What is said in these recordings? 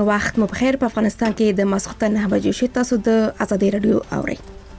وخت مو بخیر. په افغانستان کې د ماسختن 9 بجې شي. تاسو د ازادي رادیو اورئ.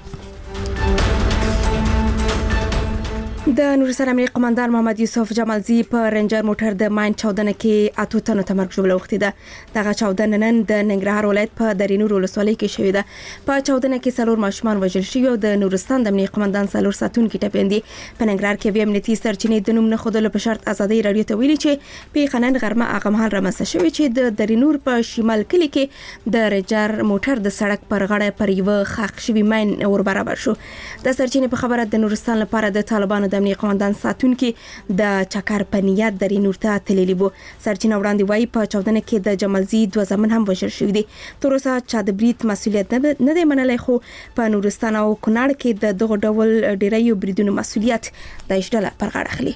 د نورستان امنیه قومندان محمد یوسف جمالزی په رنجر موټر د ماین چاودنه کې 8 تنو ته مرګ ژوبله وخته ده. دغه چاودنه نن د ننګرهار ولایت په درینور ولسوالۍ کې شوې ده. په چاودنه کې څلور ماشومان وژل شوي او د نورستان د امنیه قومندان څلور ساتونکي ټپيندي. په ننګرهار کې امنیتي سرچینې د نوم نه خودلو په شرط ازادي رادیو ته ویلي چې په خنن غرمه هغه مهال رامنځته شوی چې د درینور په شمال کلی کې د رنجر موټر د سړک پر غاړه پر یو خاخ شوی ماین ور برابر شو. د سرچینې په خبره د نورستان لپاره د طالبانو د امنیه قومندان ساتونکي د چکر په نیت درینور ته تللی وو. سرچینه وړاندې وایي په چاودنه کې د جمالزی دوه زامن هم وژل شوي دي. تر اوسه چا د بریټ مسولیت نه دی منلی، خو په نورستان او کونړ کې د دغه ډول ډیریو بریدونو مسولیت د اشډله پر غاړه اخلي.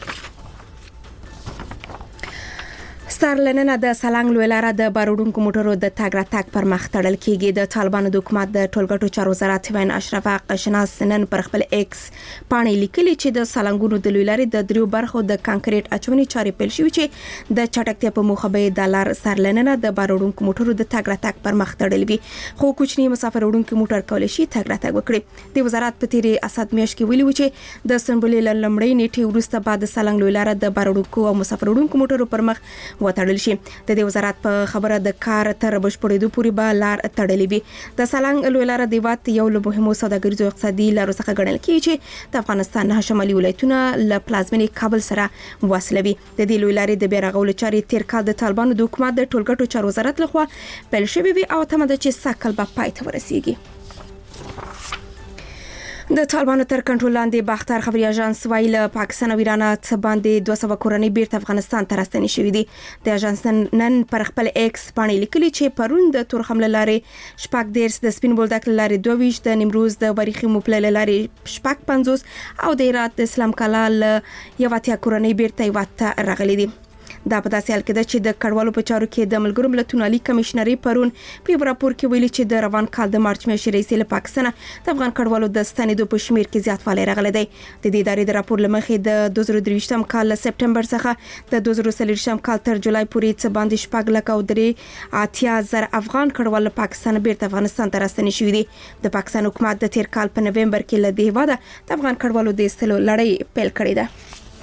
سرلننه د سالنګ لوی لاره د باروډونکو موټرو د تګ راتګ پر مخ تړل کیږي. د طالبانو د حکومت د ټولګټو چارو وزارت وین اشرف قشناس نن پر خپل ایکس پاڼې لیکلي چې د سالنګونو د لوی لارې د دریو برخو د کانکریټ اچونې چارې پیل شوې چې د چټکتیا په موخه به د لار سرلننه د باروډونکو موټرو د تګ راتګ پر مخ تړل وي، خو کوچني مسافر وړونکو موټر کولای شي تګ راتګ وکړي. د وزارت په تیری اسد میاشت کې ویلي و چې د سنبلې لمړی نیټه وروسته بعد سالنګ لوی لاره د باروډونکو او مسافر وړونکو موټرو پر مخ وتړل شي. د دې وزارت په خبره د کار تر بشپړېدو پورې به لار تړلې وي. د سالنګ لوی لاره د وات یو له مهمو سوداګریزو اقتصادي لارو څخه ګڼل کیږي چې د افغانستان نه شمالي ولایتونه له پلازمینې کابل سره وصلوي. د دې لوی لارې د بیرغول چارې تیر کال د طالبانو د حکومت د ټولګټو چارو وزارت لخوا پیل شوې وي او تمه ده چې سکل به پای ته ورسیږي. د طالبانو تر کنټرول لاندې باختر خبري اژانس وایي له پاکستان او ایران څخه باندې 200 کورنۍ بیرته افغانستان ته راستنې شوې دي. د اژانس نن پر خپل ایکس باندې لیکلي چې پرون د تور حمله لارې شپږ دیرس د سپین بولدک لارې 22 د نیمروز د وریخي موپل لارې شپږ 50 او د هرات د اسلام کلال یو اتیا کورنۍ بیرته واته راغلي دي. دا په داسې حال کې ده چې د کډوالو په چارو کې د ملګرو ملتونو عالی کمشنري پرون په راپور کې ویلي چې د روان کال د مارچ میاشتې رئیس له پاکستان د افغان کډوالو د ستنېدو په شمیر کې زیاتوالی راغلی دی. د دې ادارې د راپور لمخې د 2023م کال له سپټمبر څخه د 2023م کال تر جولای پورې څه باندې 4,83,000 افغان کډوال له پاکستان بیرته افغانستان ته راستنې شوي دي. د پاکستان حکومت د تیر کال په نومبر کې له دې هیواده د افغان کډوالو د ایستلو لړۍ پیل کړې ده.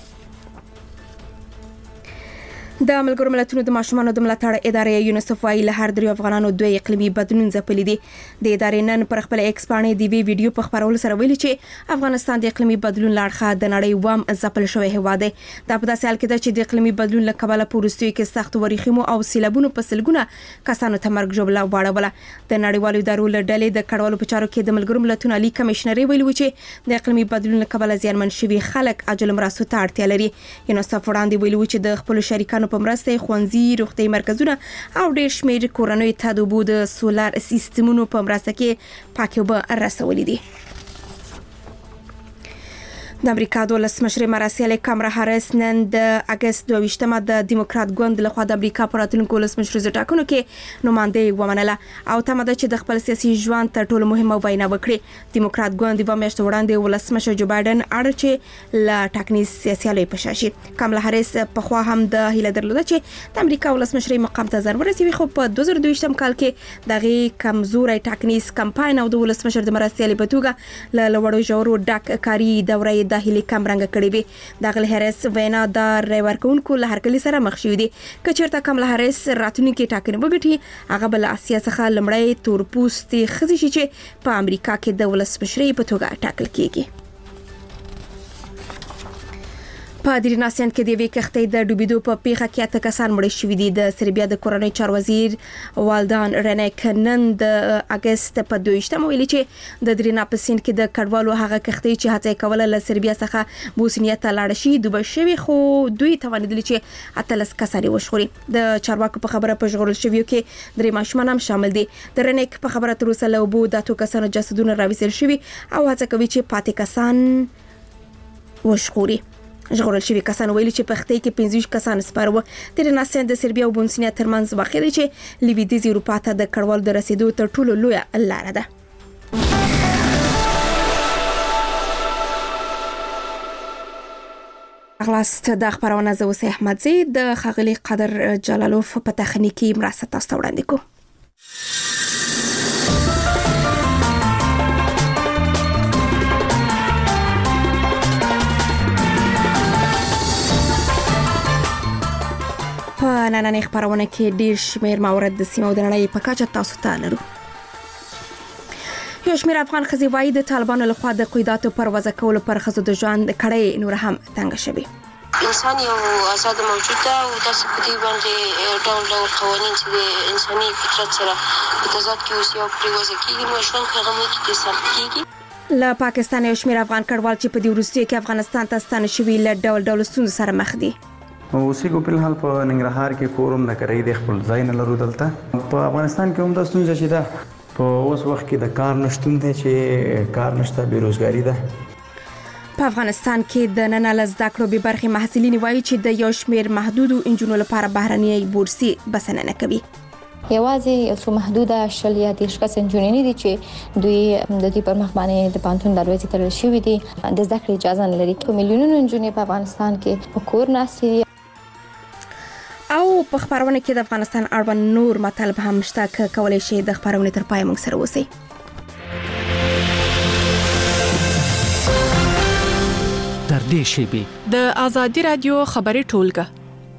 د ملګرو ملتونو د ماشومانو د ملاتړ ادارې یونیسف وايي له هر دریو افغانانو دوه اقلیمي بدلون ځپلي دي. د ادارې نن پر خپل ایکس باندې د ویډیو په خبرولو سره ویلي چې افغانستان د اقلیمي بدلون لړخه د نړۍ وام ځپل شوی هیواد دی. دا په داسې حال کې ده چې د اقلیمي بدلون له کبله په وروستیو کې سخت وریښمو او سیلابونو په سلګونه کسانو ته مرګ ژوبله واړوله. د نړیوالو ادارو له ډلې د کډوالو په چارو کې د ملګرو ملتونو عالی کمشنري ویلي و چې د اقلیمي بدلون له کبله زیانمن شوي خلک عاجل مرستو ته اړتیا لري. یونیسف وړاندې ویلي و چې د خپل شریکانو په مرسته روغتي مرکزونه او ډېر شمېر کورنۍ ته د اوبو د سولار سیستمونو په مرسته کې پاکې اوبه رسولې دي. د امریکا د ولسمشر مراسیل کاملا هاریس نن د اگست 22مه د دیموکرات ګوند لخوا د امریکا په راتلونکو ولسمشر ټاکنو کې نماینده ومنله او تمه ده چې د خپل سیاسي ژوند تر ټولو مهمه وینا وکړي. دیموکرات ګوند د میاشتې وړاندې ولسمشر جو بایدن اړ چې لا ټاکنیز سیاسي په شاشي. کاملا هاریس په خوا هم د هیله درلوده چې د امریکا ولسمشر مقام ته ځان ورسوي، خو په 2022م کال کې دغه کمزوري ټاکنیز کمپاین او د ولسمشر د مراسیل په توګه له لوړو ژورو ډاک کاری دورې داخلي کم رنګ کړي وي. د غل هریس وینا د ریورکونکو له هرکلی سره مخ شوې دي. کچېرته کاملا هریس راتلونکي ټاکنې وګټي هغه بل اسیا څخه لمړی تورپوستي خزي شي چې په امریکا کې د ولسمشر په توګه ټاکل کیږي. په دریناسند کې د وی کښتۍ د ډوبېدو په پیښه کې اته کسان مړ شوي دي. د سربیا د کورنۍ چارو وزیر والدان رنیک نن د اگست په 22مه ویلي چې د درینا په سیند کې د کډوالو هغه کښتۍ چې هڅه کوله له سربیا څخه بوسنیه ته لاړ شي دوبه شوي، خو دوی توانیدل چې اتلس کسان وشخوري. د چارواکو په خبره په ژغورل شویو کې درې ماشومان هم شامل دي. د رنیک په خبره تر اوسه له اوبو د اتو کسانو جسدونه راویستل شوي او هڅه کوي چې پاتې کسان وشخوري. ژغورل شوي کسان ویلي چې په خښتۍ کې 25 کسان سپاره وو. د ریناسند د سربیا او بوسنیا ترمنځ واقع دی چې لویدیځ اروپا ته د کډوالو د رسیدو تر ټولو لویه لاره ده. اغلاست د خبرونه زوسه احمدزی د خغلی قدر جلالوف په تخنیکی مرسته تاسو وړاندې کو. په نننۍ خبرونه کې ډیر شمیر موارد د سیمه د نړۍ په کچه تاسو ته لرو. یو شمیر افغان ښځې وايي د طالبانو لخوا د قیداتو پر وضع کولو پر ښځو د ژوند کړۍ نور هم تنګ شوي. انسان یو آزاد موجود ده او داسې په دې باندې ډول ډول قوانین چې د انساني فطرت سره په تضاد کې اوسي او پرې وضع کېږي، نو ژوند په هغه ملک کې سخت کېږي. له پاکستان یو شمیر افغان کډوال چې په دې وروستیو کې افغانستان ته ستانه شوي له ډول ډول ستونزو سره مخ دي. اوسېږو په الحال په ننګرهار کې کورم نه کوي د خپل ځای نه لرو. دلته په افغانستان کې هم د ستونزه چې ده په اوس وخت کې د کار نشټون دی چې کار نشته، بیروزګاری ده. په افغانستان کې د نن له زده کړو به برخې محصلین وایي چې د یو شمیر محدودو انجونو لپاره بهرنۍ بورسي بسنه نه کوي. یوازې یو څو محدوده شل یا 30 کس انجونې دي چې دوی د دې پر مخ باندې د پانتون دروازې تړل شوې دي، د زده کړې اجازه نه لري. په میلیونونو انجونې په افغانستان کې په کور ناستې دي. او په خبرونه کې د افغانستان اړوند نور مطالب هم شته که کولای شي د خبرونه تر پای موږ سره اوسئ. تر دې شیبې د ازادي رادیو خبري ټولګه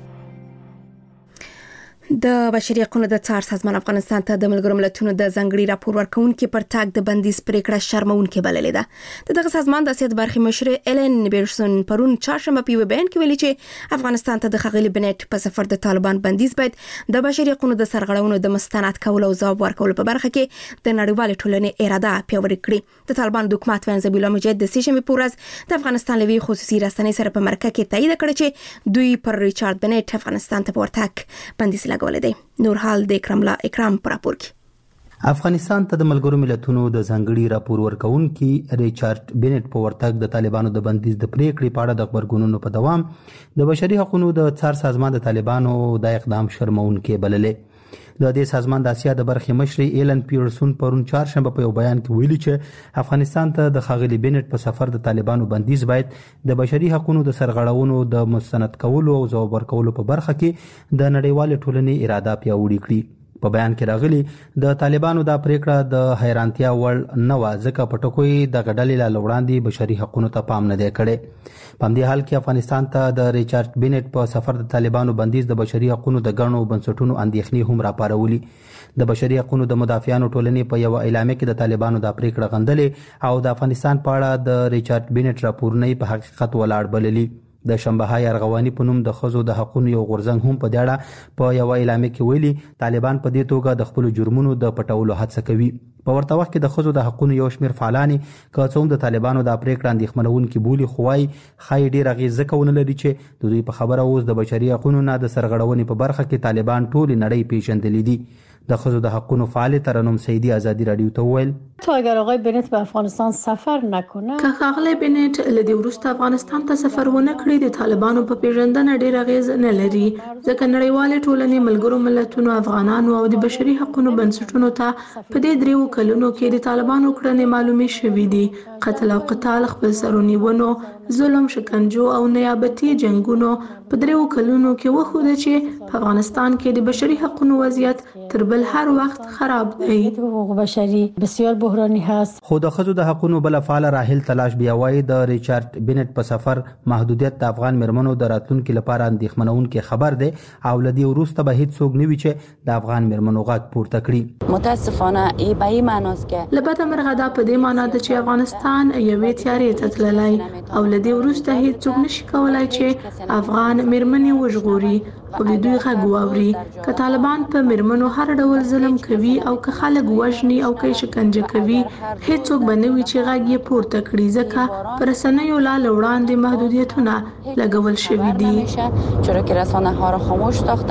د بشري حقوقو د څار سازمان افغانستان ته د ملګرو ملتونو د ځنګړي راپور ورکونکو پر تاګ د بندیز پریکړه شرمونکې بللې ده. دغه سازمان د سیاست برخې مشر ایلن بیرسون پرون چهارشنبه په بیان کې ویلي چې افغانستان ته د خغلی بنټ په سفر د طالبان بندیز باید د بشري حقوقو د سرغړونو د مستند کولو او ځواب ورکولو په برخه کې د نړیوال ټولنې اراده پیاوړې کړي. د طالبان د حکومت وزیر الله مجاهد د سیشنبه په ورځ د افغانستان لوی خصوصي رسنۍ سره په مرکه کې تایید کړ چې دوی پر ریچارډ بنټ افغانستان ته ورتګ بندیز لګولې دی. نور حال د اکرام پر راپور کې افغانستان ته د ملګرو ملتونو د ځنګړي راپور ورکونکي ریچارډ بنټ په ورتګ د طالبانو د بندیز د پریکړې په اړه د خبرګونونو په دوام د بشري حقوقو د څار سازمان د طالبانو د اقدام شرمونکې بللې. د دې سازمان د اسیا د برخې مشر ایلن پیرسون پرون چهارشنبه په یو بیان کې ویلي چې افغانستان ته د خغلی بنټ په سفر د طالبانو بندیز باید د بشري حقوقو د سرغړونو د مستند کولو او ځواب ورکولو په برخه کې د نړیوال ټولنې اراده پیاوړې کړي. په بیان کې راغلي د طالبانو د پریکړه د حیرانتیا وړ نه و، ځکه په ټکوي د غډلې لا وړاندې بشري حقوقو ته پام نه دی کړی. په دې حال کې افغانستان ته د ریچارډ بنټ په سفر د طالبانو بندیز د بشري حقوقو د غړو بنسټونو اندېښنې هم راپارولي. د بشري حقوقو د مدافعانو ټولنې په یو اعلامیه کې د طالبانو د پریکړه غندلې او د افغانستان په اړه د ریچارډ بنټ راپورنې په حقیقت ولاړ بللي. د شنبه‌های ارغواني په نوم د خزو د حقوقو یو غورځنګ هم په دې اړه په یو اعلامیه کې ویلي طالبان په دې توګه د خپل جرمونو د پټولو هڅه کوي. په ورته وخت کې د خزو د حقوقو یو شمیر فعالان که څوم د طالبانو د پریکړه اندېښمنونکي بولی خوای خای ډیر اغیزه کول لري چې د دوی په خبره اوس د بشري حقوقو نه د سرغړونې په برخه کې طالبان ټول نړۍ پیژندلې دي. د خزو د حقوقو فعال ترنم سیدی ازادي رادیو ته ویل تا اگر آقای بنت به افغانستان سفر نکنه که خغلی بنت لدی ورسته افغانستان ته سفر ونه کړی د طالبانو په پیژندنه ډیر اغیز نه لري، ځکه نړیوال ټولنې ملګرو ملتونو افغانانو او د بشري حقوقو بنسټونو ته په دې دریو کلونو کې د طالبانو کړنې معلومې شوې دي. قتل او قتال، خپل سرونیونو، ظلم، شکنجو او نیابتي جنگونو په دریو کلونو کې وښوده چې په افغانستان کې د بشري حقوقو وضعیت تر بل هر وخت خراب دی. حقوق بشری بسیار بحرانی هست. خو د خزو د حقوقو بل فعال راحل تلاش بیا وایي د ریچارډ بنټ په سفر محدودیت د افغان مرمنو د راتلونکو لپاره اندېښمنونکې خبر دی او لدی وروسته به هیڅ څوک نه وي چې د افغان مرمنو غږ پورته کړي. متاسفانه ای به ای معناست که لبد مرغدا په دې معنی ده چې افغانستان یوې تیارې ته تللی او لدی وروسته هیڅ څوک نشي کولای چې افغان مرمنې وژغوري او د دوی غږ واوري. که طالبان په مرمنو هر ډول ظلم کوي او که خلک وژني او که شکنجه کوي، هیڅوک به نه وي چې غږ یې پورته کړي، ځکه پر رسنیو لا وړاندې محدودیتونه لګول شوي دي. چرا که رسانه ها را خاموش ساختند.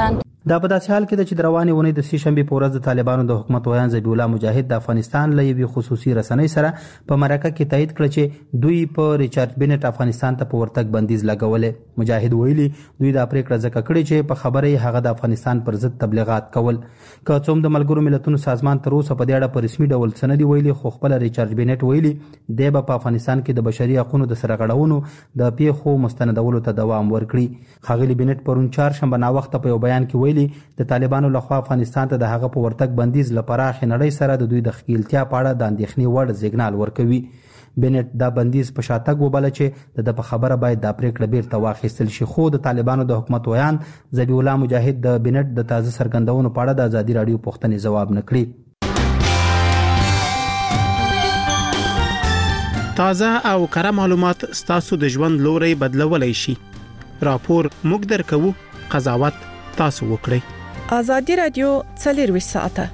دا په داسې حال کې د چې د روانې ونې د سهشنبې په ورځ د طالبانو د حکومت ویان ذبیح الله مجاهد د افغانستان له یوې خصوصي رسنۍ سره په مرکه کې تایید کړ چې دوی په ریچارډ بینټ افغانستان ته په ورتګ بندیز لګولې. مجاهد ویلي دوی دا پریکړه ځکه کړې چې په خبره یې هغه د افغانستان پر ضد تبلیغات کول. که څوم د ملګرو ملتونو سازمان تر اوسه په دې اړه په رسمي ډول څه نه دي ویلي، خو خپل ریچارډ بینټ ویلي دی به په افغانستان کې د بشري حقوقو د سرغړونو د پیښو مستندولو ته دوام ورکړي. ښاغلي بینټ پرون چهارشنبه ناوخته په یو بیان کې ویلي د طالبانو لخوا افغانستان ته د هغه په ورتګ بندیز لپاره نړۍ سره د دوی د ښکیلتیا په اړه د اندېښنې وړ سیګنال ورکوي. بینټ دا بندیز په شاتګ وباله چې د په خبره باید دا پریکړه بیرته واخیستل شي، خو د طالبانو د حکومت ویان ذبیح الله مجاهد د بینټ د تازه څرګندونو په اړه د ازادي راډیو پوښتنې ځواب نه کړي. تازه او کره معلومات ستاسو د ژوند لوري بدلولای شي. راپور موږ درکوو، قضاوت تاسو وکړئ. ازادي راډیو 24 ساعته.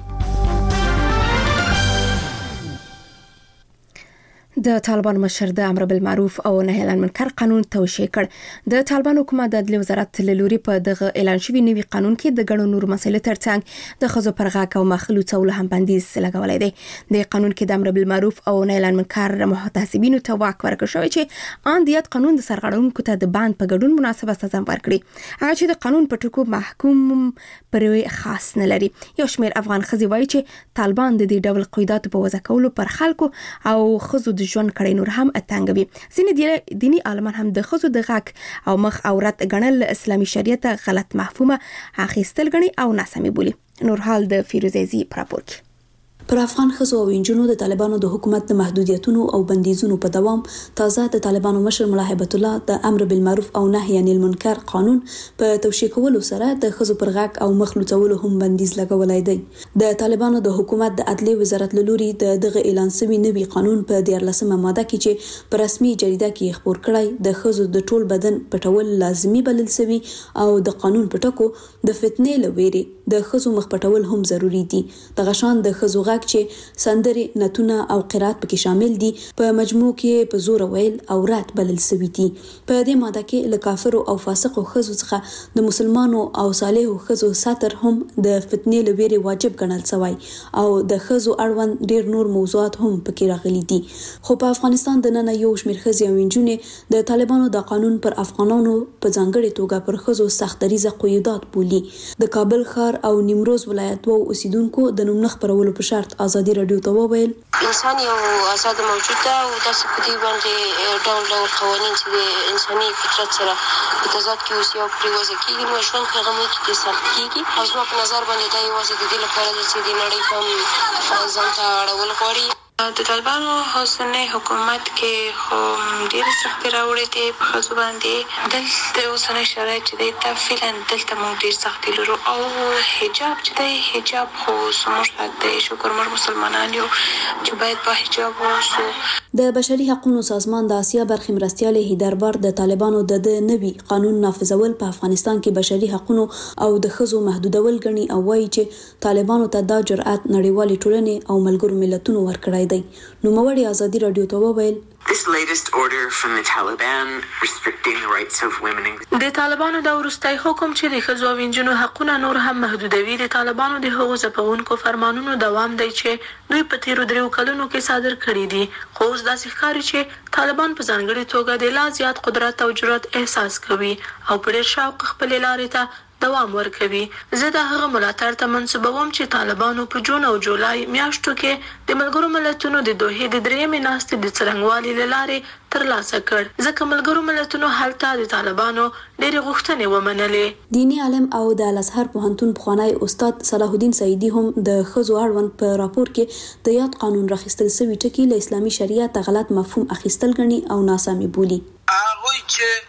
د طالبان مشر د امر بالمعروف او نهي عن المنکر قانون توشیح کړ. د طالبان حکومت د عدلیې وزارت له لوري په دغه اعلان شوی نوي قانون کې د ګڼو نور مسایلو ترڅنګ د ښځو پر غاک او مخلوطولو هم بندیز لګولای دی. د قانون کې د امر بالمعروف او نهي عن المنکر محتسبینو ته واک ورکړل شوی چې ان دیت قانون د سرغړونکو ته د باند په ګډون مناسبه سزا ورکړي. هغه چې د قانون په ټکو محکوم پرې خاص نه لري. یو شمېر افغان ښځې وایي چې طالبان د دې ډول قیوداتو په وضع کولو پر خلکو او ښځو د ژوند کړي نور هم اتنګوي. ځینې دینی عالمان هم د ښځو د غاک او مخ عورت ګڼل اسلامي شریعت غلط مفهومه اخیستل غني او ناسمي بولي. نورحال د فیروزیزی راپور کې. پر افغان ښځو او انجونو د طالبانو د حکومت د محدودیتونو او بندیزونو په دوام تازه د طالبانو مشر ملا هیبت الله د امر بالمعروف او نهي عن المنکر قانون په توشیح کولو سره د ښځو پر غاک او مخلوطولو هم بندیز لګولای دی. د طالبانو د حکومت د عدلیې وزارت له لوري دغه اعلان شوی نوي قانون په 14مه ماده کې چې په رسمي جریده کې خبر کړی د ښځو د ټول بدن پټول لازمي بلل شوی او د قانون په ټکو د فتنې لويري د ښځو مخ پټول هم ضروری دي. د غشان د ښځو غاک چې سندرې، نتونه او قرات پکې شامل دي په مجموع کې په زور ویل او رات بلل شوی دي. په دې ماده کې له کافرو او فاسقو ښځو څخه د مسلمانو او صالحو ښځو ساتر هم د فتنې لويري واجب ګڼل شوی او د ښځو اړوند ډیر نور موضوعات هم پکې راغلي دي. خو په افغانستان د نن یو شمېر ښځې او انجونې د طالبانو د قانون پر افغانانو په ځانګړي توګه پر ښځو سخت دریزه قیودات بولي. د کابل ښار او نیمروز ولایت وو اوسیدونکو د نوم نه خبرولو په شرط ازادي راډیو ته وویل انسان یو آزاد موجود ده او داسې په دې باندې ډول قوانین چې د انساني فطرت سره په تضاد کې اوسي او پرې وضع کېږي نو ژوند په هغه کې د سخت کېږي او زما په نظر باندې دا یوازې د دې لپاره ده چې د نړۍ پام ځان ته اړول غواړي. د طالبانو اوسنی حکومت کې خو ډېرې سختۍ راوړې دي په ښځو باندې. دلته اوسنی شرایط چې دی دا فعلا دلته موږ ډېر سختۍ لرو او حجاب چې دی حجاب خو زموږ حق دی. شکر موږ مسلمانان یو چې باید با حجاب واوسو. د بشري حقوقو سازمان د آسیا برخې مرستیال هیدربار د طالبانو د نوي قانون نافذول په افغانستان کې بشري حقوقو او د ښځو محدودول غني او وایي چې طالبانو ته دا جرأت نړیوالې ټولنې او ملګرو ملتونو ورکړی دی. نو موړي ازادي راډیو ته وویل This latest order from the Taliban restricting the rights of women. د طالبانو د ورستۍ حکم چې د ښځو او انجونو حقونه نور هم محدودوي د طالبانو د حقوق ځپونکو فرمانونو دوام دی چې دوی په تیرو 3 کلونو کې صادر کړي دي. خو اوس داسې ښکاري چې طالبان په ځانګړي توګه د لا زیات قدرت او جرأت احساس کوي او په ډېر شوق خپل لارې ته دوام ورکوي. زه د هغه ملاتړ ته منسوبوم چې طالبانو په جون او جولای میاشتو کې د ملګرو ملتونو د دوحې د 3مې ناستې د څرنګوالي له لارې ترلاسه کړ ځکه ملګرو ملتونو هلته د طالبانو ډېرې غوښتنې ومنلې. دینی عالم او د الازهر پوهنتون پخوانی استاد صلاح الدین سعیدی هم د ښځو اړوند په راپور کې د یاد قانون راخیستل شوی ټکی له اسلامي شریعت غلط مفهوم اخیستل غني او ناسمي بولي. هغه چې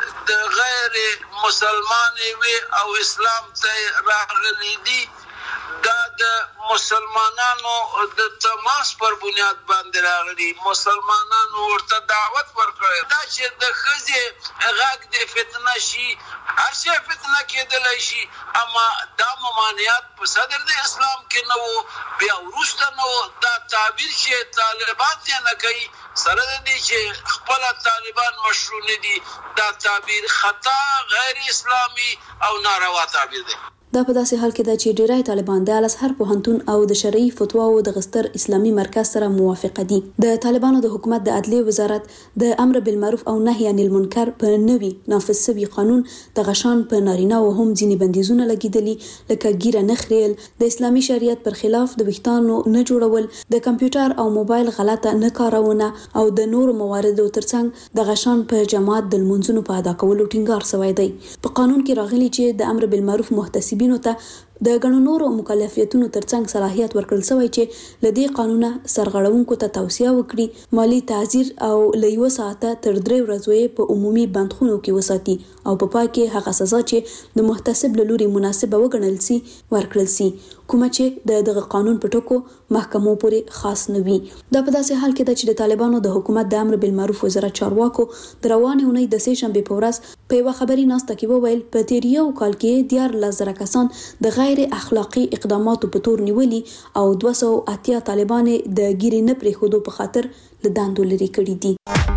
د غیر مسلمان وي او اسلام ته راغلي دي دا د مسلمانانو د تماس پر بنیاد باندې راغلي. مسلمانانو ورته دعوت ورکړي دا چې د ښځې غږ د فتنه شي هر شي فتنه کېدلی شي اما دا ممانعات په صدر د اسلام کې نه وو بیا وروسته نه وو. دا تعبیر چې طالبان یې نه کوي سره د دې چې خپل طالبان مشروع نه دي دا تعبیر خطا غیر اسلامي او ناروا تعبیر دی. دا په داسې حال کې ده چې ډیری طالبان د الازهر پوهنتون او د شرعي فتواو د غستر اسلامي مرکز سره موافقه دي. د طالبانو د حکومت د عدلیه وزارت د امر بالمعروف او نهي عن المنکر په نوي نافذ شوي قانون د غشان په نارینه او هم ځینې بندیزونه لګیدلي لکه ګیره نه خریل، د اسلامي شریعت پر خلاف د ویښتانو نه جوړول، د کمپیوټر او موبایل غلطه نه کارونه او د نورو مواردو ترڅنګ د غشان په جماعت د لمونځونو په ادا کولو ټینګار شوی دی. په قانون کې راغلي چې د امر بالمعروف محتسبینو ته د غنو نورو مکلفیتونو ترڅنګ صلاحیت ورکړل شوی چې لدی قانونه سرغړونکو ته توصیه وکړي مالی تعزیر او له 1 ساعته تر 3 ورځې په عمومي بندخونو کې وساتي او په پای کې هغه سزا چې د محتسب له لوري مناسبه وګڼل سي ورکړل سي، کومه چې دغه قانون په ټکو محکمو پورې خاص نه وي. دا په داسې حال کې ده چې د طالبانو د حکومت د امر بالمعروف وزارت چارواکو د روانې اونۍ د 3 شنبه په ورځ په یو خبري ناسته کې وویل په تیر یو کال کې 14,000 کسان د غیر اخلاقی اقداماتو په تور نیولي او 280 طالبان د ګیرې نه پرېښودو په خاطر له دندو لري کړي دي.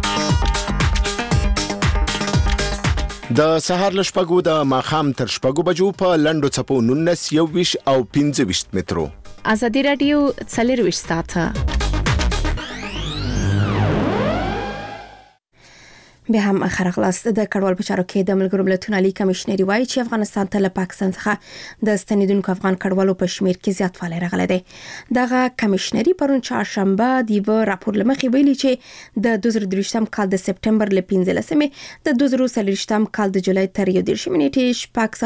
د سهار له شپږو د ماښام تر شپږو بجو په لنډو څپو 19 21 او 25 مترو. ازادي رادیو 24 ساعته به هم خرغلاست د کډوال په چارو کې د ملګرو ملتونو عالی کمشنري وایي چې افغانستان ته له پاکستان څخه د ستنیدونکو افغان کډوالو په شمیر کې زیاتوالی راغلی دی. دغه کمشنري پرون چهارشنبه د یو راپور لمخې ویلي چې د 2023م کال د سپټمبر ل 15مې د 2023م کال د جولای تر 11 نیټې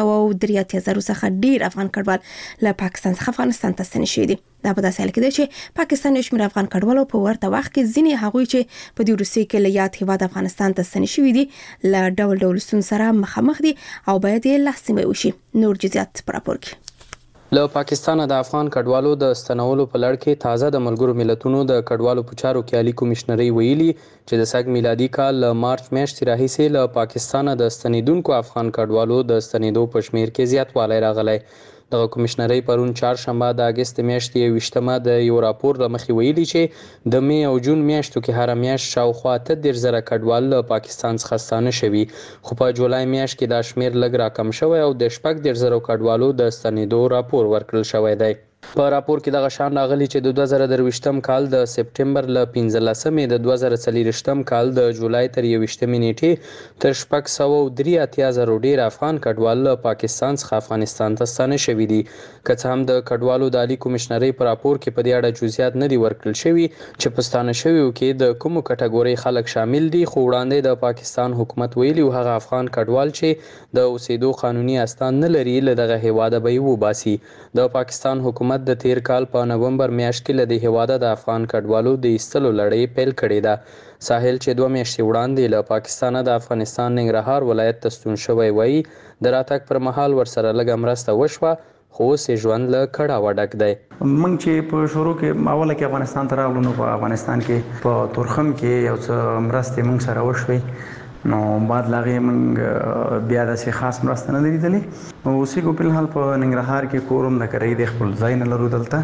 603 څخه ډیر افغان کډوال له پاکستان څخه افغانستان ته ستنې شوي دي. دا په داسې حال کې دی چې پاکستان یو شمېر افغان کډوالو په ورته وخت کې ځینې هغوی چې په دې روسي کې له یاد هیواد افغانستان ته ستنې شوي دي له ډول ډول ستونزو سره مخامخ دي او باید یې لاسنیوی وشي. نور جزئیات په راپور کې. له پاکستان د افغان کډوالو د ستنولو په لړ کې تازه د ملګرو ملتونو د کډوالو په چارو کې عالی کمشنري ویلي چې د سږ میلادي کال له مارچ میاشتې راهیسې له پاکستان د ستنیدونکو افغان کډوالو د ستنیدو په شمیر کې زیاتوالی راغلی. دغه کمشنري پرون چهارشنبه د اگست میاشتې 28مه د یو راپور لمخې ویلي چې د می او جون میاشتو کې هر میاشت شاوخوا 13,000 کډوال له پاکستان څخه ستانه شوي، خو په جولای میاشت کې دا شمیر لږ راکم شوی او د 14,000 کډوالو د ستنېدو راپور ورکړل شوی دی. په راپور کې دغه شان راغلی چې د 2023م کال د سپټمبر ل 15مې د 2024م کال د جولای تر 21مې نیټې تر 683,000 ډیر افغان کډوال له پاکستان څخه افغانستان ته ستانه شوي دي. که څه هم د کډوالو د عالی کمشنري په راپور کې په دې اړه جزئیات نه دي ورکړل شوي چې په ستانه شویو کې د کومو کټګوري خلک شامل دي، خو وړاندې د پاکستان حکومت ویلي هغه افغان کډوال چې د اوسېدو قانوني استان نه لري له دغه هیواده به یې وباسي. د پاکستان حکومت د تیر کال په نومبر میاشت کې له دې هیواده د افغان کډوالو د ایستلو لړۍ پیل کړې ده. ساحل چې 2 میاشتې وړاندې له پاکستان د افغانستان ننګرهار ولایت ته ستون شوی وایي د راتګ پر مهال ورسره لږه مرسته وشوه خو اوس یې ژوند له کړاوه ډک دی. موږ چې په شروع کې اوله کې افغانستان ته راغلو نو په افغانستان کې په تورخم کې یو څه مرستې موږ سره وشوې، نو بعد لاغې موږ بیا داسې خاص مرسته نه لیدلې. اوسېږو په الحال په ننګرهار کې کورم د کرۍ د خپل ځای نه لرو. دلته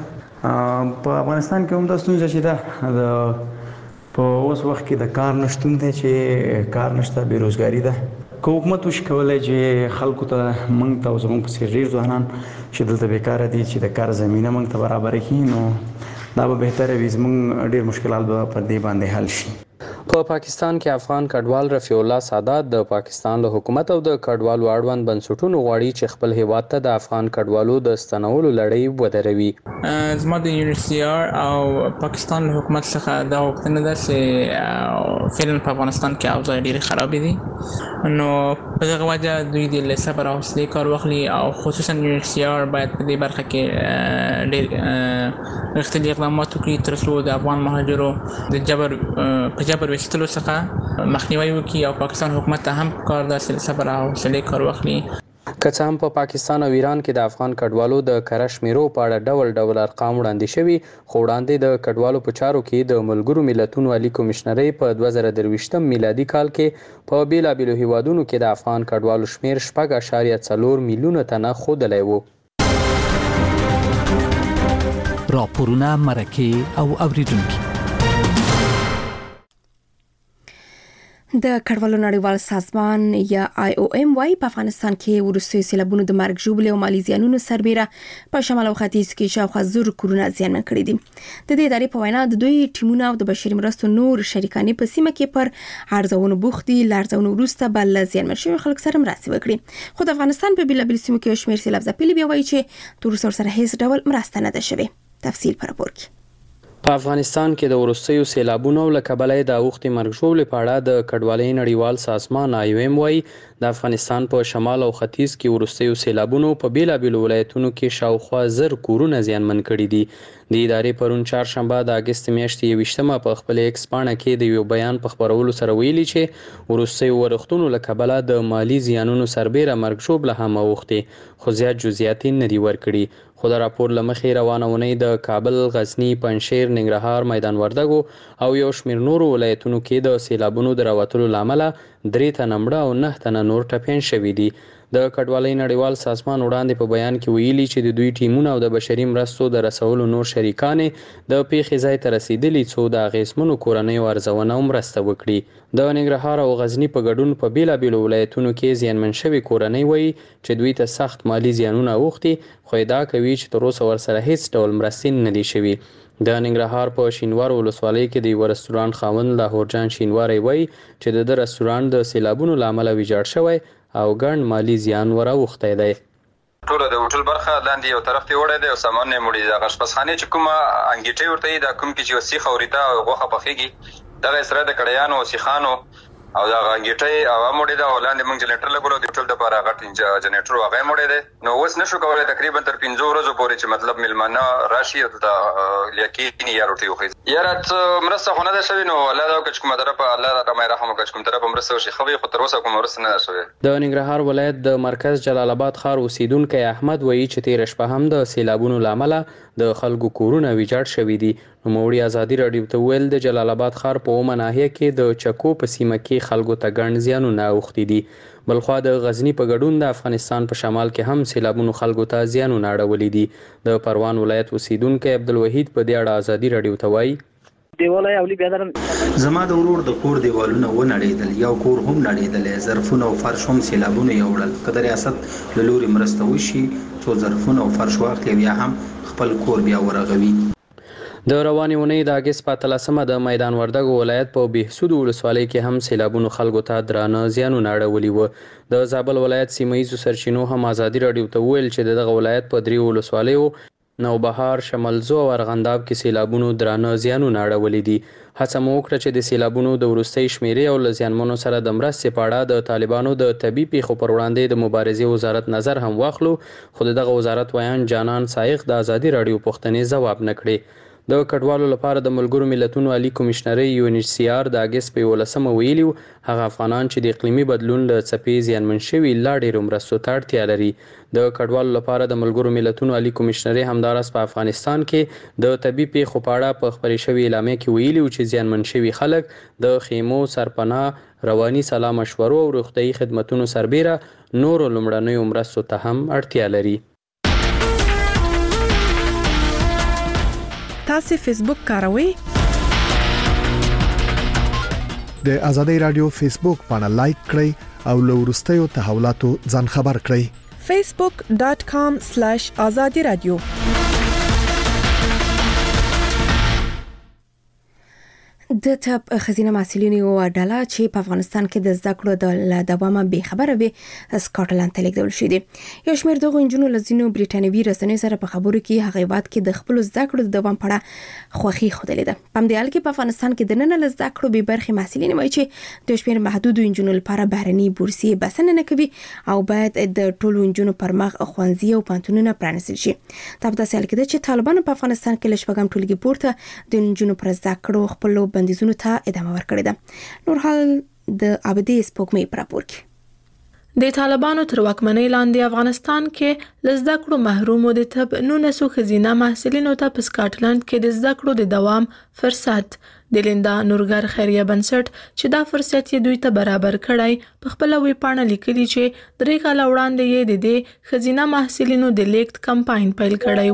په افغانستان کې هم دا ستونزه چې ده په اوس وخت کې د کار نشتون دی، چې کار نشته، بیروزګاري ده. که حکومت وشي کولی چې خلکو ته موږ ته او زموږ پسې ډېر ځوانان چې دلته بیکاره دي چې د کار زمینه موږ ته برابره کړي نو دا به بهتره وي، زموږ ډېر مشکلات به پر دې باندې حل شي. په پاکستان کې افغان کډوال رفیع الله سادات د پاکستان له حکومت او د کډوالو اړوند بنسټونو غواړي چې خپل هیواد ته د افغان کډوالو د ستنولو لړۍ ودروي. زما د UNHCR او پاکستان له حکومت څخه دا غوښتنه ده چې فعلا په افغانستان کې اوضاع ډېرې خرابې دي، نو په دغه وجه دوی د صبر او حوصلې کار واخلي او خصوصا UNHCR باید په دې برخه کې ډېر رښتیني اقدامات وکړي تر څو د افغان مهاجرو د جبر ویستلو څخه مخنیوي وکړي او پاکستان حکومت ته هم کار ده چې صبر او حوصلې کار واخلي. که څه هم په پاکستان او ایران کې د افغان کډوالو د کره شمیرو په اړه ډول ډول ارقام وړاندې شوي، خو وړاندې د کډوالو په چارو کې د ملګرو ملتونو عالی کمشنري په 2023م میلادي کال کې په بیلابیلو هیوادونو کې د افغان کډوالو شمیر 4.4 میلیونه تنه ښودلی و. راپورونه، مرکې او اوریدونکي. د کډوالو نړیوال سازمان یا IOM وايي په افغانستان کې وروستي سیلابونو د مرګ ژوبلې او مالی زیانونو سربېره په شمال او ختیځ کې شاوخوا 1000 کورونه زیانمن کړي دي. د دې ادارې په وینا د دوی ټیمونه او د بشري مرستو نور شریکانې په سیمه کې پر ارزونو بوخت دي. لارزونو وروسته بل زیانمن شوي خلک سره مرسته وکړي. خو د افغانستان په بیلابیل سیمو کې شمېر سیلاب ځپلي بیا وایي چې تر اوسه سره هیڅ ډول مرسته نه ده شوې. تفصیل پر راپور کې. په افغانستان کې د وروستیو سیلابونو له کبله د اوښتې مرګ ژوبلې په اړه د کډوالۍ نړیوال سازمان IOM وايي د افغانستان په شمال او ختیځ کې وروستیو سیلابونو په بیلابیلو ولایتونو کې شاوخوا 1000 کورونه زیانمن کړي دي. د ادارې پرون چهارشنبه د اګست میاشتې 28مه په خپل ایکس پاڼه کې د یو بیان په خپرولو سره ویلي چې وروستیو ورښتونو له کبله د مالی زیانونو سربېره مرګ ژوبله هم اوښتې، خو زیات جزئیات نه دي ورکړي. خو د راپور له مخې روانه اونۍ د کابل، غزني، پنجشیر، ننګرهار، میدان وردګو او یو شمېر نورو ولایتونو کې د سیلابونو د راوتلو له امله 3 تنه مړه او 9 تنه نور ټپیان شوي دي. د کډوالۍ نړیوال سازمان وړاندې په بیان کې ویلي چې د دوی ټیمونه او د بشري مرستو د رسولو نور شریکانې د پیښې ځای ته رسیدلي څو د اغېزمنو کورنیو ارزونه او مرسته وکړي. د ننګرهار او غزني په ګډون په بیلابیلو ولایتونو کې زیانمن شوي کورنۍ وایي چې دوی ته سخت مالی زیانونه اوښتي، خو ادعا کوي چې تر اوسه ورسره هیڅ ډول مرستې نه دي شوي. د ننګرهار په شینوار ولسوالۍ کې د یو رستورانت خاوند لاهورجان شینواری وایي چې د رستورانت د سیلابونو له امله ویجاړ شوی او ګڼ مالی زیان وراوښتی دی. ټوله د هوټل برخه لاندې یو طرف ته وړی دی او سامان یې مړي. د اشپزخانې چې کومه انګیټۍ ورته وي، دا کوم کې چې سیخ او ریته او غوښه پخېږي، دغه سره د کړیانو او سیخانو او د انګیټۍ هوا مړې ده او لاندې موږ جنریټر لګولو د هوټل دپاره غټ جنریټر هغه یې مړې دی. نو اوس نشو کولی تقریبا تر 5 ورځو پورې چې مطلب میلمانه راشي او دلته لیکینې یا روټۍ وخوري. یاره څه مرسته خو نه ده شوې، نو الله دا وکړه چې کومه طرفه الله راته رحم وکړه چې کوم طرفه مرسته وشي ښه وي، خو تر اوسه کومه مرسته نه ده شوې. د ننګرهار ولایت د مرکز جلال آباد ښار اوسیدونکی احمد وایي چې تېره شپه هم د سیلابونو له امله د خلکو کورونه ویجاړ شوي دي. نوموړي ازادي راډیو ته وویل د جلال آباد ښار په اومه ناحیه کې د چکو په سیمه کې خلکو ته ګڼ زیانونه اوښتي دي. بلخوا د غزني په ګډون د افغانستان په شمال کې هم سیلابونو خلکو ته زیانونه اړولي دي. د پروان ولایت اوسیدونکی عبدالوحید په دې اړه ازادي راډیو ته وایي دیواله اولی بیادرم زما د ورور د کور دیوالونه ونړېدل، یو کور هم نړېدلی، ظرفونه او فرش هم سیلابونه یوړل. که د ریاست له لوري مرسته وشي څو ظرفونه او فرش واخلي بیا هم خپل کور بیا ورغوي. د روانې اونۍ د اګست په 13مه د میدان وردګو ولایت په بهسود ولسوالۍ کې هم سیلابونو خلکو ته درانه زیانونه اړولي وو. د زابل ولایت سیمهییزو سرچینو هم ازادي راډیو ته وویل چې دغه ولایت په 3 ولسوالیو نوبهار، شملزو او ارغنداب کې سیلابونو درانه زیانونه اړولي دي. هڅه مو وکړه چې د سیلابونو د وروستۍ شمیرې او له زیانمنو سره د مرستې په اړه د طالبانو د طبي پیښو پر وړاندې د مبارزې وزارت نظر هم واخلو، خو دغه وزارت ویان جانان سایق د ازادي راډیو پوښتنې ځواب نه کړې. د کډوالو لپاره د ملګرو ملتونو عالی کمشنرۍ UNHCR د اګست په 11مه ویلي هغه افغانان چې د اقلیمي بدلون له څپې زیانمن شوي لا ډېرو مرستو ته اړتیا لري. د کډوالو لپاره د ملګرو ملتونو عالی کمشنرۍ همداراز په افغانستان کې د طبي پیښو په اړه په خپرې شوې اعلامیه کې ویلي چې زیانمن شوي خلک د خیمو، سرپناه، رواني سلا مشورو او روغتیايي خدمتونو سربېره نورو لومړنیو مرستو ته هم اړتیا لري. تاسو فیسبوک کاروئ؟ د ازادي رادیو فیسبوک باندې لایک کړئ او له وروستیو تحولاتو ځان خبر کړئ. facebook.com/azadi radio د ټاپ خزینه محصلینو یو ډله چې په افغانستان کې د زده کړو د دوامه به خبره وي سکاټلند ته لیږدول شوې دي. یو شمېر دغه نجونو له ځینو بریټانوي رسنیو سره په خبرو کې هغه هیواد کې د خپل زده کړو د دوام په اړه خوښي ښودلې ده. په همدې حال کې په افغانستان کې د نن له زده کړو بې برخې محصلین وایي چې د شمېر محدودو نجونو لپاره بهرني بورسي بسنه نه کوي او باید د ټولو نجونو پر مخ ښوونځي او پوهنتونونه پرانیستل شي. دا په داسې حال کې ده چې طالبانو په افغانستان کې له شپږم ټولګي پورته د نجونو پر زده کړو خپل بندیزونو ته ادامه ورکړې ده. نور حال د ابدي سپوږمۍ پر راپور کې د طالبانو تر واکمنۍ لاندې افغانستان کې لزده کړو محرومو د طب 19 خزینه محصلینو ته په سکاټلند کې د زده کړو د دوام فرصت د لیندا نورګر خیریه بنسټ چې دا فرصت یې دوی ته برابر کړای په خپل وی پاڼه لیکلي چې 3 کال وړاندې یې د خزینه محصلینو د لیکت کمپاین پیل کړی وو.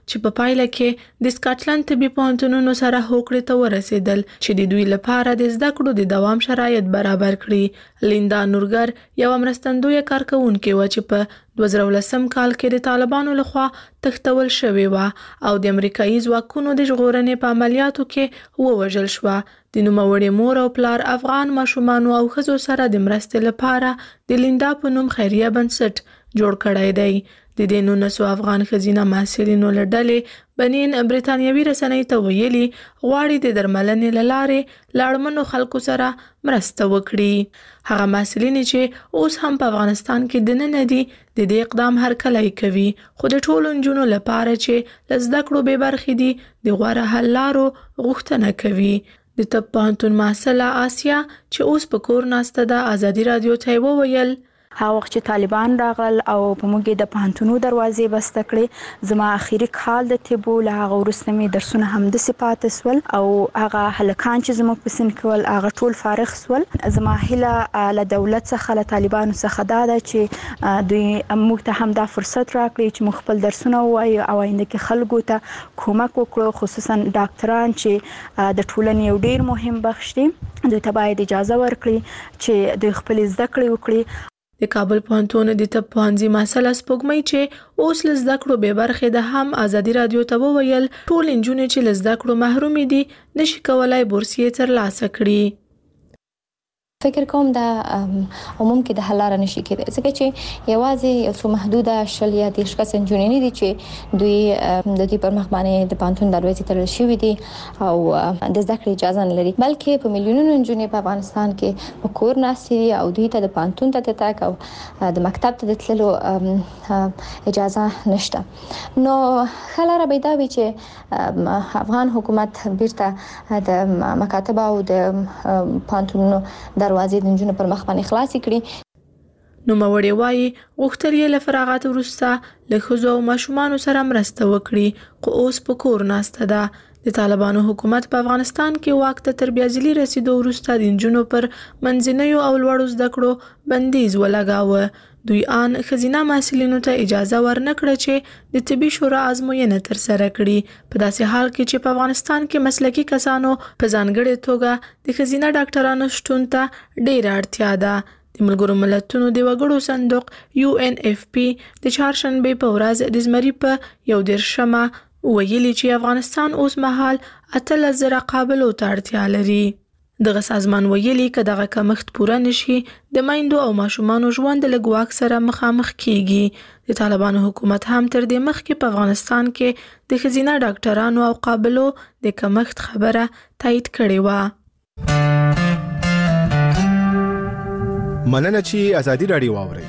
چې په پایله کې د سکاټلند طبي پوهنتونونو سره هوکړې ته ورسېدل چې د دوی لپاره د زده کړو د دوام شرایط برابر کړي. لیندا نورګر یو مرستندوی کارکونکې و چې په 2010 کال کې د طالبانو لخوا تښتول شوې و او د امریکایي ځواکونو د ژغورنې په عملیاتو کې ووژل شوه. د نوموړې مور او پلار افغان ماشومان او ښځو سره د مرستې لپاره د لیندا په نوم خیریه بنسټ جوړ کړی دی. د دې 19 افغان ښځینه محصلینو له ډلې بنین برتانیوي رسنۍ ته ویلي غواړي د درملنې له لارې له اړمنو خلکو سره مرسته وکړي. هغه محصلین چې اوس هم په افغانستان کې دننه دي د دې اقدام هرکلی کوي، خو د ټولو نجونو لپاره چې له زده کړو بې برخې دي د غوره حل لارو غوښتنه کوي. د طب پوهنتون محصله آسیا چې اوس په کور ناسته ده ازادي رادیو ته وویل هغه وخت چې طالبان راغل او په موږ د پوهنتونو دروازې بسته کړې، زما اخیری کال د طب له هغه وروسته مې درسونه هم د صفات سول او هغه هلکان چې زموږ په سن کول هغه ټول فارغ سول. زما هیله له دولت څخه له طالبانو څخه دا ده چې دوی موږ ته هم دا فرصت راکړي چې موږ خپل درسونه ووایو او آینده کې خلکو ته کومک وکړو، خصوصا ډاکټران چې د ټولنې یو ډیر مهم بخش دي. دوی ته باید اجازه ورکړي چې دوی خپل زده کړې وکړي. د کابل پوهنتون د طب پوهنځي محصله سپوږمۍ چې اوس له زده کړو بې برخې ده هم ازادي رادیو ته وویل ټول نجونې چې له زده کړو محرومې دي نشي کولای بورسیې ترلاسه کړي. فکر کوم دا عموم کې د حل لاره نشي کېدای ځکه چې یوازې یو څو محدوده شل یا 10 کس نجونې دي چې دوی د دې پر مخ باندې د پانتون دروازې تړل شوې دي او د زده کړې اجازه نه لري، بلکې په میلیونونو نجونې په افغانستان کې په کور ناستې دي او دوی ته د پانتون ته تګ او د مکتب ته د تللو اجازه نشته. نو حل لاره به دا وي چې افغان حکومت بیرته د مکاتب او د پانتونونو دروازې د نجونو پر مخ باندې خلاصې کړي. نو موري وایي غوښتل یې له فراغت وروسته له ښځو او ماشومانو سره مرسته وکړي، خو اوس په کور ناسته ده. د طالبانو حکومت په افغانستان کې واک ته تر بیازلي رسیدو وروسته د نجونو پر منځنیو او لوړو زده کړو بندیز ولګاوه. دوی ان ښځینه محصلینو ته اجازه ورنکړه چې د طبي شورا ازموینه ترسره کړي، په داسې حال کې چې په افغانستان کې مسلکي کسانو په ځانګړې توګه د ښځینه ډاکټرانو شتون ته ډېره اړتیا ده. د ملګرو ملتونو د وګړو صندوق UNFP د چهارشنبې په ورځ د زمري په 11 ویلي چې افغانستان اوس مهال 18,000 قابلو ته اړتیا لري. دغه سازمان ویلي که دغه کمښت پوره نشي د میندو او ماشومانو ژوند له ګواښ سره مخامخ کیږي. د طالبانو حکومت هم تر دې مخکې په افغانستان کې د ښځینه ډاکټرانو او قابلو د کمښت خبره تایید کړې و. مننه چې ازادي رادیو واوري.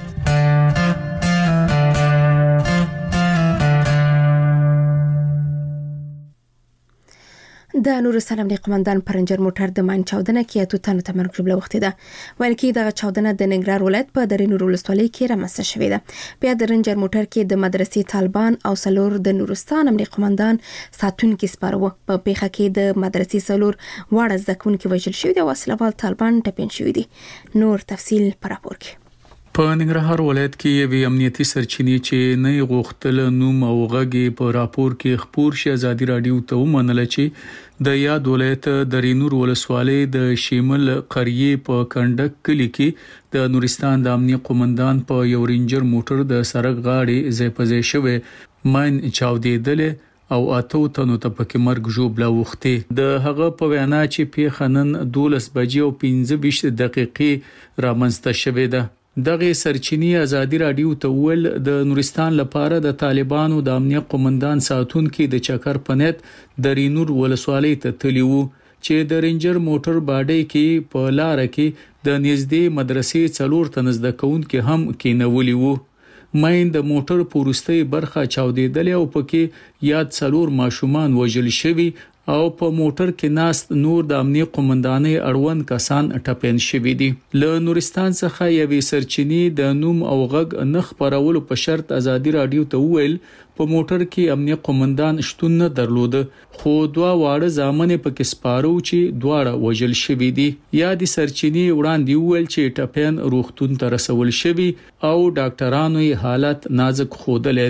د نورستان امنیه قومندان پرنجر موټر د ماین چاودنه کې اتو تنو تمرګ جوړه وخت ده. ویل کې د چاودنه د ننګرهار ولایت په درې نور ولسوالۍ کې رامنځته شوې ده. بیا د رنجر موټر کې د مدرسې طالبان او سلور د نورستان امنیه قومندان ساتونکو سپارو. په پیښه کې د مدرسې سلور واړه ځکونکو وژل شوی دی او وسلوال طالبان ټپین شوی دي. نور تفصیل پر راپور کې. په ننګرهار ولایت کې یو امنیتي سرچینې چې نه غوښتل نوم او غږی په راپور کې خبر شي ازادي رادیو ته ومنل چې د یاد ولایت د رینور ولسوالۍ د شیمل قریه په کندک کلی کې د نورستان د امنیه قومندان په یو رینجر موټر د سړک غاړې ځای په ځای شوی ماین چاودیدل او اتو تنو ته پکې مرګ جوړ وخته. د هغه په وینا چې پیښه نن 12 بجې او 15 دقیقې رامنځته شوې ده. دغه سرچینی ازادي رادیو ته ول د نورستان لپاره د طالبانو د امنیه قومندان ساتونکو د چکر پنیت د رینور ولسوالۍ ته تلیو چې د رینجر موټر باډي کې په لار کې د نږدې مدرسې څلور تنزده کونکو هم کېنولي وو. ماین د موټر پورستي برخه چاودیدل او پکې یاد څلور ماشومان وژل شوي او په موټر کې ناست نور د امنیه قومندانۍ اړوند کسان ټپین شوي دي. له نورستان څخه یوې سرچینی د نوم او غږ نه خبرولو په شرط ازادي رادیو ته ویل په موټر کې امنیه قومندان شتون نه درلود، خو دوه واړه ځامن پکې سپارو چې دواړه وژل شوي دي. یا د سرچینی وړاندې ویل چې ټپین روغتون ته رسول شوي او ډاکټرانو یې حالت نازک خودلې ده.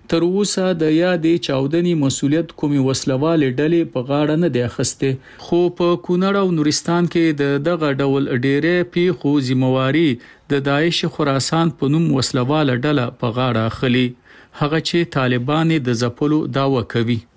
تر اوسه د یادې چاودنې مسولیت کومي وسلوال ډلې په غاړه نه دی اخیسته خو په کونړ او نورستان کې د دغه ډول ډېرې پیښو ذمہواری د داعش خراسان په نوم وسلوال ډله په غاړه اخلي هغه چې طالبان د ځپلو داوا کوي